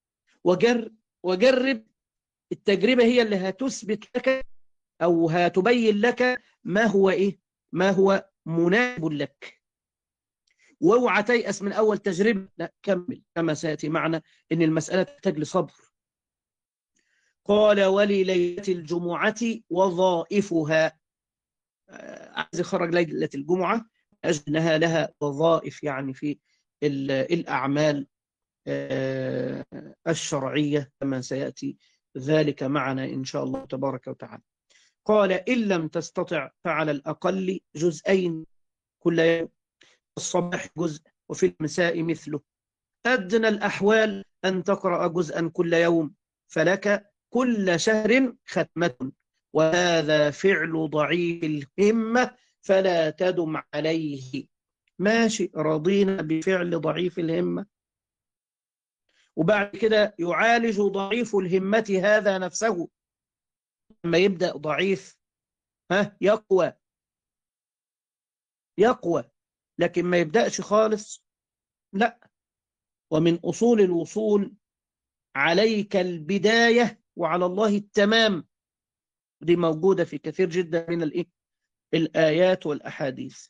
وجرب. التجربة هي اللي هتثبت لك أو هتبين لك ما هو مناسب لك. واوعى تيأس من أول تجربة، لا، كمل كما سيأتي معنا إن المسألة تحتاج لصبر. قال: ولليلة الجمعة وظائفها. عايز يخرج ليلة الجمعة أجل أنها لها وظائف، يعني في الأعمال الشرعية، كما سيأتي ذلك معنا إن شاء الله تبارك وتعالى. قال: إن لم تستطع فعلى الأقل جزئين كل يوم، الصباح جزء وفي المساء مثله. أدنى الأحوال أن تقرأ جزءا كل يوم، فلك كل شهر ختمة، وهذا فعل ضعيف الهمة فلا تدم عليه. ماشي، رضينا بفعل ضعيف الهمة. وبعد كده يعالج ضعيف الهمة هذا نفسه لما يبدأ ضعيف، يقوى، لكن ما يبدأش خالص، لا. ومن أصول الوصول عليك البداية وعلى الله التمام، دي موجودة في كثير جدا من الآيات والأحاديث.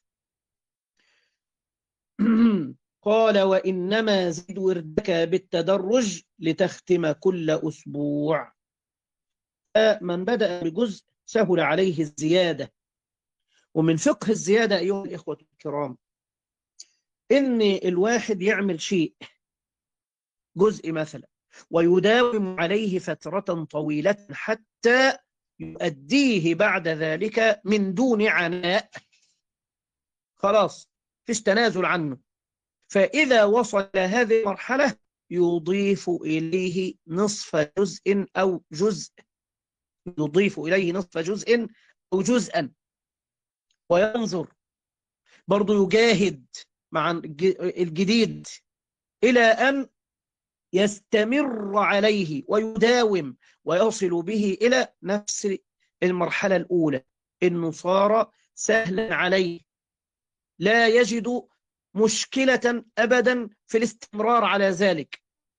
قال: وإنما زد وردك بالتدرج لتختم كل أسبوع. من بدأ بجزء سهل عليه الزيادة. ومن فقه الزيادة أيها الإخوة الكرام، إن الواحد يعمل شيء جزء مثلا ويداوم عليه فترة طويلة حتى يؤديه بعد ذلك من دون عناء، خلاص فيش تنازل عنه. فإذا وصل إلى هذه المرحلة يضيف إليه نصف جزء أو جزء، يضيف إليه نصف جزء أو جزءا، وينظر برضو، يجاهد مع الجديد إلى أن يستمر عليه ويداوم ويصل به إلى نفس المرحلة الأولى، إنه صار سهلا عليه، لا يجد مشكلة أبدا في الاستمرار على ذلك.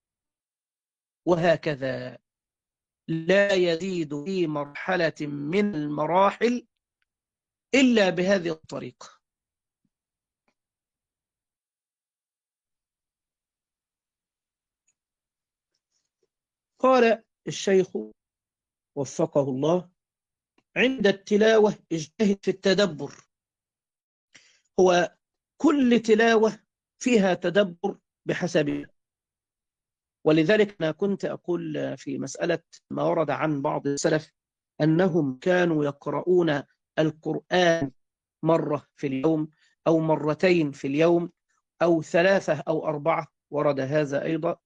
وهكذا لا يزيد في مرحلة من المراحل إلا بهذه الطريقة. قال الشيخ وفقه الله: عند التلاوة اجتهد في التدبر. هو كل تلاوة فيها تدبر بحسبها. ولذلك أنا كنت أقول في مسألة ما ورد عن بعض السلف أنهم كانوا يقرؤون القرآن مرة في اليوم أو مرتين في اليوم أو 3 أو 4، ورد هذا أيضا.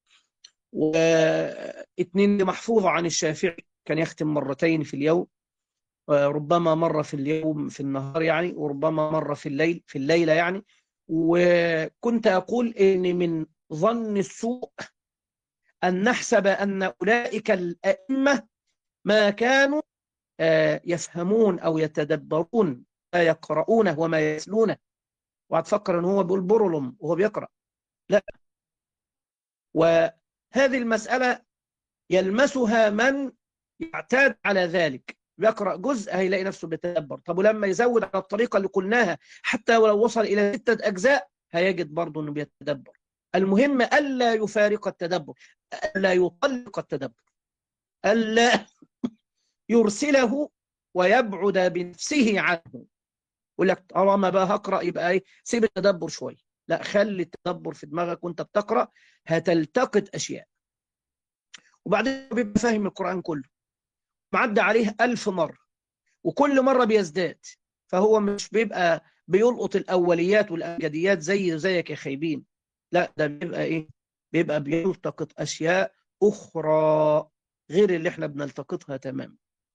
واثنين محفوظة عن الشافعي، كان يختم مرتين في اليوم، ربما مرة في اليوم في النهار يعني، وربما مرة في الليلة يعني. وكنت أقول إن من ظن السوء أن نحسب أن أولئك الأئمة ما كانوا يفهمون أو يتدبرون ما يقرؤونه وما يتلونه، وهتفكر أنه هو بيقول برلم وهو بيقرأ. لا. وهذه المسألة يلمسها من يعتاد على ذلك، بيقرأ جزء هيلاقي نفسه بيتدبر. طب ولما يزود على الطريقة اللي قلناها حتى ولو وصل إلى 6 أجزاء هيجد برضه أنه بيتدبر. المهم ألا يفارق التدبر، ألا يطلق التدبر، ألا يرسله ويبعد بنفسه عنه. يقول لك طالما بقى هقرأ يبقى ايه، سيب التدبر شوية. لا، خلي التدبر في دماغك وانت بتقرأ، هتلتقط أشياء. وبعدين بيبقى فاهم القرآن كله، معدى عليه 1000 مرة، وكل مرة بيزداد. فهو مش بيبقى بيلقط الأوليات والأبجديات زيك يا خايبين. لا، ده بيبقى ايه، بيبقى بيلتقط أشياء أخرى غير اللي احنا بنلتقطها تماما.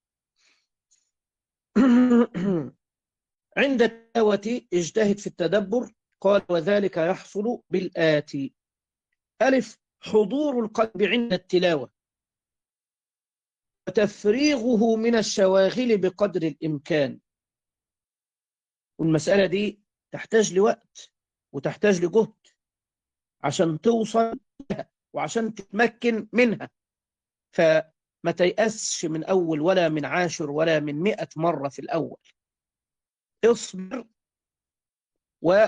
عند التلاوة اجتهد في التدبر. قال: وذلك يحصل بالآتي: ألف، حضور القلب عند التلاوة وتفريغه من الشواغل بقدر الإمكان. والمسألة دي تحتاج لوقت وتحتاج لجهد عشان توصل لها وعشان تتمكن منها. فما تيأسش من أول ولا من 10 ولا من 100 مرة في الأول. اصبر و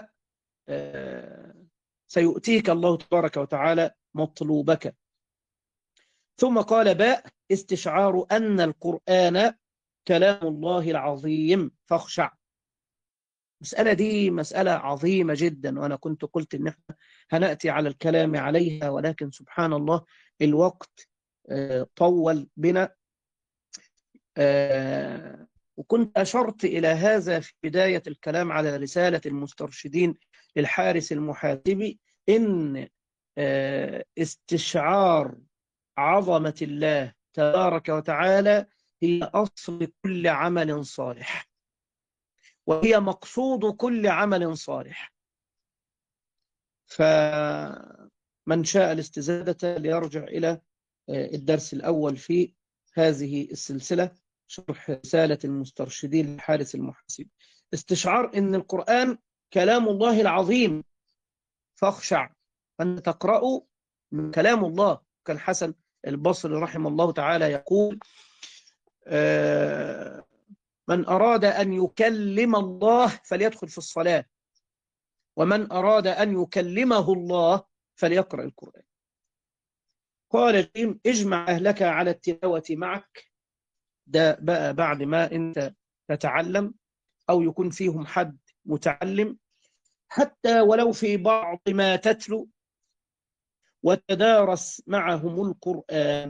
سيؤتيك الله تبارك وتعالى مطلوبك. ثم قال: باء، استشعار أن القرآن كلام الله العظيم فاخشع. المسألة دي مسألة عظيمة جدا، وأنا كنت قلت إن احنا هنأتي على الكلام عليها، ولكن سبحان الله الوقت طول بنا. وكنت أشرت إلى هذا في بداية الكلام على رسالة المسترشدين للحارس المحاسبي، إن استشعار عظمة الله تبارك وتعالى هي أصل كل عمل صالح، وهي مقصود كل عمل صالح. فمن شاء الاستزادة ليرجع إلى الدرس الأول في هذه السلسلة، شرح رسالة المسترشدين للحارس المحاسب. استشعار أن القرآن كلام الله العظيم فاخشع، أن تقرأوا من كلام الله. كان حسن البصري رحمه الله تعالى يقول: من أراد أن يكلم الله فليدخل في الصلاة، ومن أراد أن يكلمه الله فليقرأ القرآن. قال جيم: اجمع أهلك على التلاوة معك. ده بقى بعد ما أنت تتعلم أو يكون فيهم حد متعلم، حتى ولو في بعض ما تتلو، وتدارس معهم القرآن.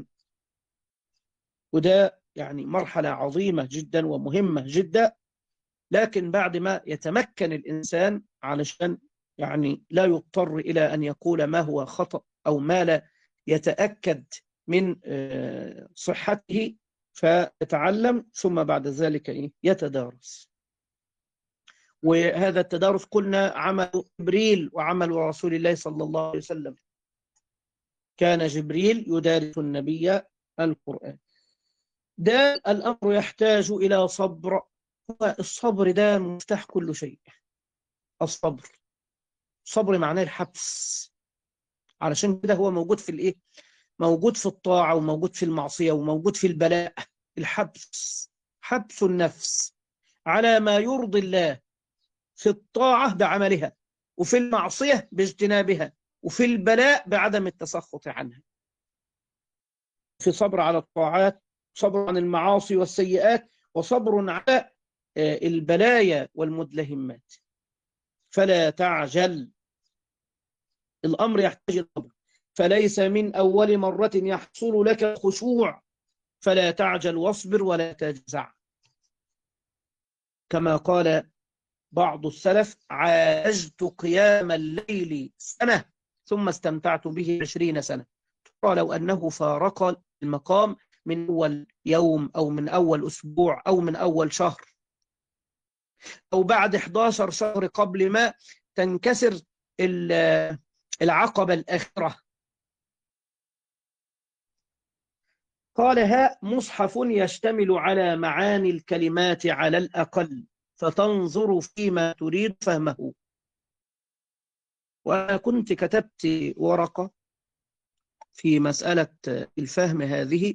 وده يعني مرحلة عظيمة جدا ومهمة جدا. لكن بعد ما يتمكن الإنسان، علشان يعني لا يضطر إلى أن يقول ما هو خطأ أو ما لا يتأكد من صحته، فيتعلم ثم بعد ذلك يتدارس. وهذا التدارس قلنا عمل جبريل وعمل رسول الله صلى الله عليه وسلم. كان جبريل يدارس النبي القرآن. ده الأمر يحتاج إلى صبر. الصبر ده مفتاح كل شيء. الصبر معناه الحبس. علشان كده هو موجود في الايه، موجود في الطاعة وموجود في المعصية وموجود في البلاء. الحبس، حبس النفس على ما يرضي الله، في الطاعة بعملها، وفي المعصية باجتنابها، وفي البلاء بعدم التسخط عنها. في صبر على الطاعات، صبر عن المعاصي والسيئات، وصبر على البلايا والمدلهمات. فلا تعجل، الأمر يحتاج الأمر، فليس من أول مرة يحصل لك الخشوع، فلا تعجل واصبر ولا تجزع. كما قال بعض السلف: عالجت قيام الليل سنة ثم استمتعت به 20 سنة. قال لو أنه فارق المقام من أول يوم أو من أول أسبوع أو من أول شهر أو بعد 11 شهر قبل ما تنكسر العقبة الآخرة. قال: ها مصحف يشتمل على معاني الكلمات على الأقل، فتنظر فيما تريد فهمه. وأنا كنت كتبت ورقة في مسألة الفهم هذه،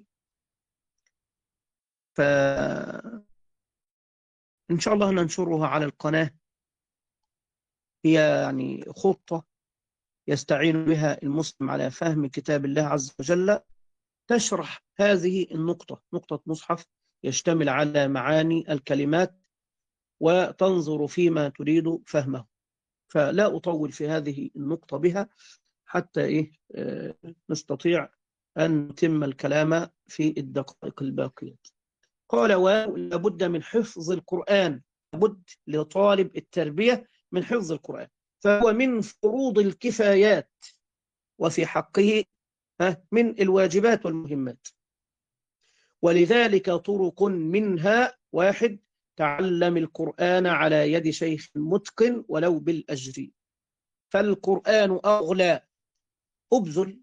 فإن شاء الله ننشرها على القناة. هي يعني خطة يستعين بها المسلم على فهم كتاب الله عز وجل، تشرح هذه النقطة، نقطة مصحف يشتمل على معاني الكلمات وتنظر فيما تريد فهمه. فلا أطول في هذه النقطة بها حتى نستطيع أن نتم الكلام في الدقائق الباقية. قال: ولابد من حفظ القرآن، لابد لطالب التربية من حفظ القرآن، فهو من فروض الكفايات، وفي حقه من الواجبات والمهمات. ولذلك طرق منها: 1. تعلم القرآن على يد شيخ متقن ولو بالأجر، فالقرآن أغلى. أبذل،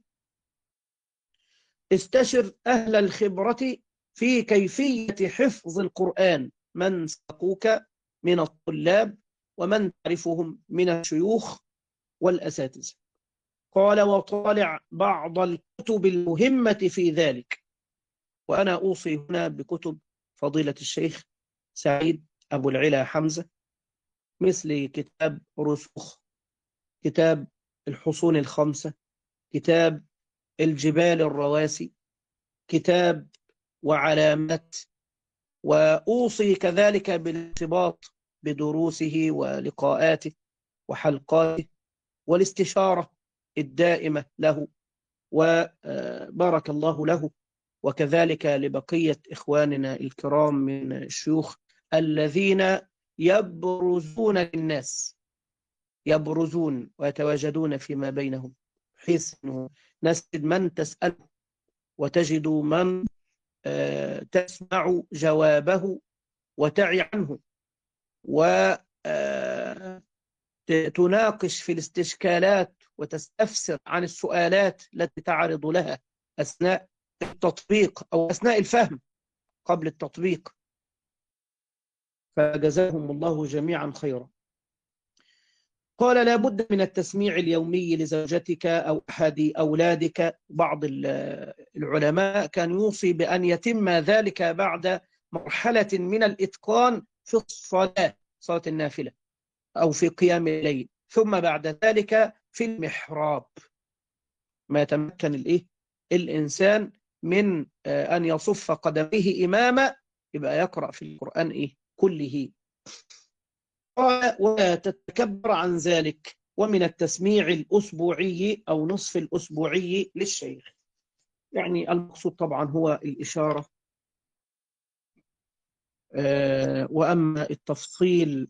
استشر أهل الخبرة في كيفية حفظ القرآن، من سبقوك من الطلاب ومن تعرفهم من الشيوخ والأساتذة. قال: وطالع بعض الكتب المهمة في ذلك. وأنا أوصي هنا بكتب فضيلة الشيخ سعيد أبو العلا حمزة، مثل كتاب رسوخ، كتاب الحصون الخمسة، كتاب الجبال الرواسي، كتاب وعلامات. وأوصي كذلك بالارتباط بدروسه ولقاءاته وحلقاته والاستشارة الدائمة له، وبارك الله له، وكذلك لبقية إخواننا الكرام من الشيوخ الذين يبرزون للناس، يبرزون ويتواجدون فيما بينهم، بحيث أنه نسجد من تسأله وتجد من تسمع جوابه وتعي عنه، وتناقش في الاستشكالات وتستفسر عن السؤالات التي تعرض لها أثناء التطبيق أو أثناء الفهم قبل التطبيق. فجزاهم الله جميعا خيرا. قال: لا بد من التسميع اليومي لزوجتك أو أحد أولادك. بعض العلماء كان يوصي بأن يتم ذلك بعد مرحلة من الإتقان في الصلاة، صلاة النافلة أو في قيام الليل، ثم بعد ذلك في المحراب، ما يتمكن الإنسان من أن يصف قدميه إماما، يبقى يقرأ في القرآن كله. قال: ولا تتكبر عن ذلك. ومن التسميع الأسبوعي أو نصف الأسبوعي للشيخ، يعني المقصود طبعا هو الإشارة، وأما التفصيل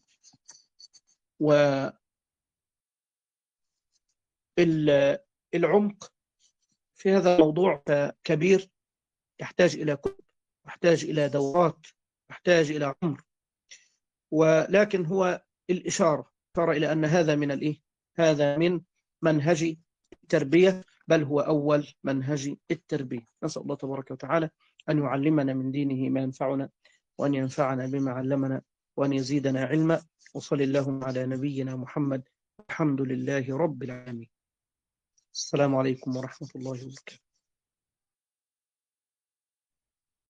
والعمق في هذا الموضوع كبير، يحتاج إلى كتب، يحتاج إلى دورات، يحتاج إلى عمر. ولكن هو الإشارة إلى أن هذا من هذا من منهج التربية، بل هو أول منهج التربية. نسأل الله تبارك وتعالى أن يعلمنا من دينه ما ينفعنا، وأن ينفعنا بما علمنا، وأن يزيدنا علما. وصل اللهم على نبينا محمد، الحمد لله رب العالمين. السلام عليكم ورحمة الله وبركاته.